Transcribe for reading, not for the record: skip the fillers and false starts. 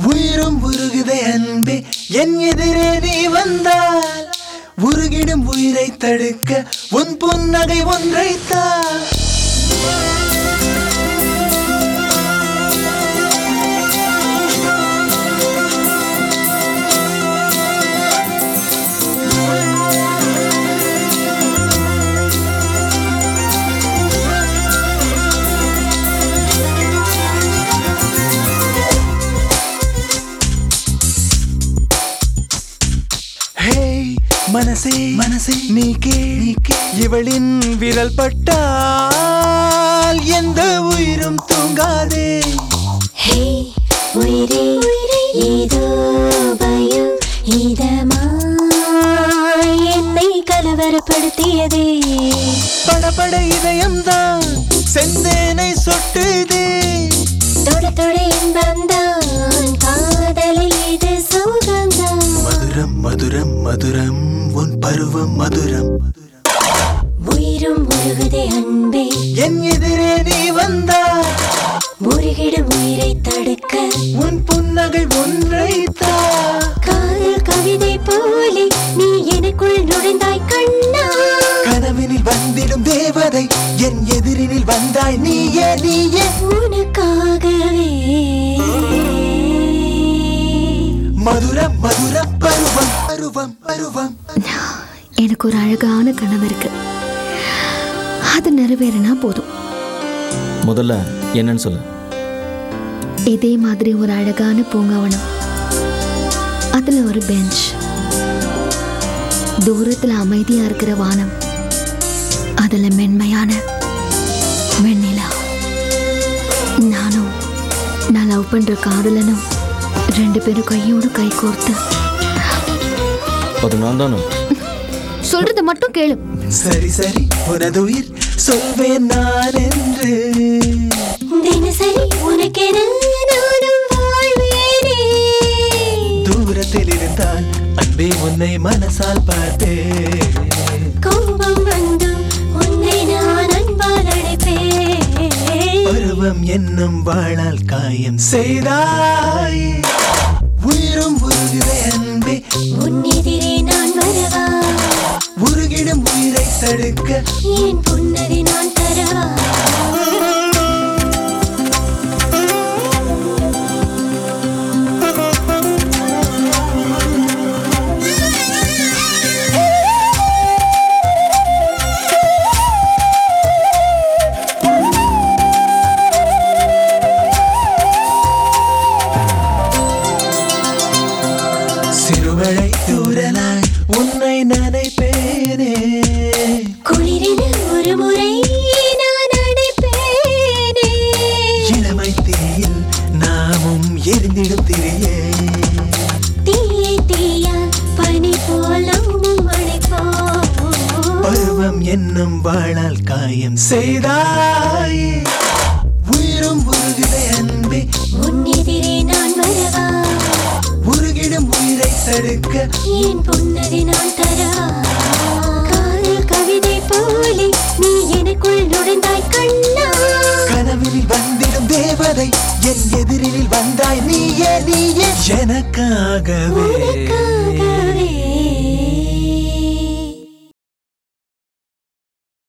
உயிரும் உருகுதே அன்பே என் எதிரே நீ வந்தால் உருகிடும் உயிரை தடுக்க உன் புன்னகை ஒன்றைத்தான் மனசே மனசே நீக்கே இவளின் விரல் பட்டால் எந்த உயிரும் தூங்காதே உயிரே ஏதோ பயம் இதமாய் என்னை கலவரப்படுத்தியதே படபட இதயம்தான் செந்தேனை சொட்டுதே தொட தொட இன்பம்தான் காதலில் இது சுகம்தான் மதுரம் மதுரம் மதுரம் உன் பருவம் மதுரம் உயிரும் உருகுதே அன்பே என் எதிரே நீ வந்தால் உருகிடும் உயிரை தடுக்க உன் புன்னகை ஒன்றைத்தா காதல் கவிதை போலே நீ எனக்குள் நுழைந்தாய் கண்ணா கனவினில் வந்திடும் தேவதை என் எதிரினில் வந்தாய் நீயே நீயே உனக்காகவே மதுரம் மதுரம் பருவம் பருவம் பருவம் எனக்கு ஒரு அழகான கனவு இருக்கு, அது நிறைவேறினா போதும். முதல்ல என்னன்னு சொல்லு. இதே மாதிரி ஒரு அழகான பூங்காவனம், அதுல ஒரு பெஞ்ச், தூரத்துல அமைதியா இருக்கிற வானம், அதுல மென்மையான வெண்ணிலா, நானும் நான் லவ் பண்ற காதலனும் ரெண்டு பேரும் கையோடு கை கோர்த்து. அது நான் தானே சொல்றது மட்டும் கேளு. சரி சரி உனது உயிர் சொல்வேன் நான் என்று தினசரி உனக்கென நானும் வாழ்வேனே. தூரத்தில் இருந்தால் அன்பே உன்னை மனசால் பார்த்தேன். கோபம் வந்தும் உன்னை நான் அன்பால் அழைப்பேன். பருவம் என்னும் வாழால் காயம் செய்தாய். உயிரும் உருகுதே அன்பே உன் எதிரே நான் வரவா, உருகிடும் உயிரை தடுக்க என் புன்னகை நான் தரவா. சிறுமழை தூரலாய் உன்னை நினைப்பேனே. குளிரில் ஒரு முறை நான் அடைப்பேனே. இளமை தீயில் நாமும் எரிந்திடும் திரியே. தீயை தீயால் பனி போல் நாமும் அழைப்போம். பருவம் என்னும் வாழால் காயம் செய்தாய். உயிரும் உருகுதே அன்பே உன் எதிரே நான் வரவா, உருகிடும் உயிரை தடுக்க என் புன்னகை நான் தரவா. காதல் கவிதை போலே நீ எனக்குள் நுழைந்தாய் கண்ணா. கனவினில் வந்திடும் தேவதை என் எதிரினில் வந்தாய் நீயே நீயே எனக்காகவே.